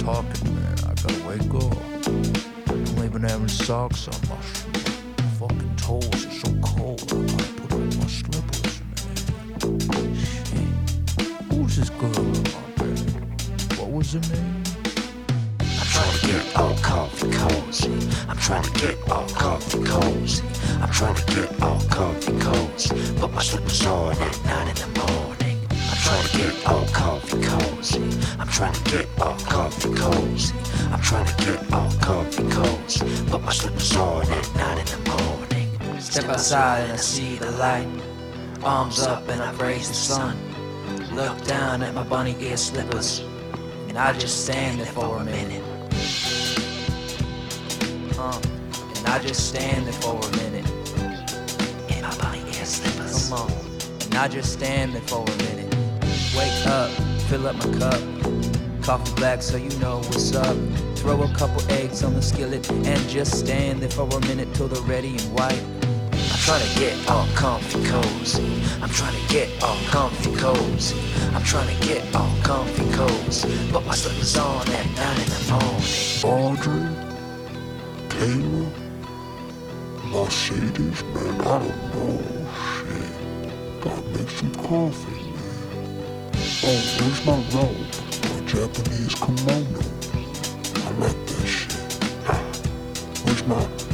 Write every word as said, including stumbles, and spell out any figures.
talking, man. I gotta wake up. I'm even having socks on my, my fucking toes are so cold. I gotta put on my slippers, man. Shit. Who's this girl in my bed? What was her name? I'm trying to get all comfy cozy. I'm trying to get all comfy cozy. I'm trying to get all comfy cozy. Put my slippers on at nine in the morning. I'm trying to get all comfy cozy. I'm trying to get all comfy cozy. I'm trying to get all comfy cozy. Put my slippers on at nine in the morning. Step outside and I see the light. Arms up and I praise the sun. Look down at my bunny ear slippers, and I just stand there for a minute. Uh, and I just stand there for a minute. In my bunny ear slippers. Come on. And I just stand there for a minute. Wake up, fill up my cup. Coffee black so you know what's up. Throw a couple eggs on the skillet and just stand there for a minute till they're ready and white. I'm trying to get all comfy cozy. I'm trying to get all comfy cozy. I'm trying to get all comfy cozy. Put my slippers on at nine in the morning. Audrey, Kayla, Mercedes, man, I don't know, shit. Gotta make some coffee, man. Oh, where's my robe? My Japanese kimono. I like that shit. Where's my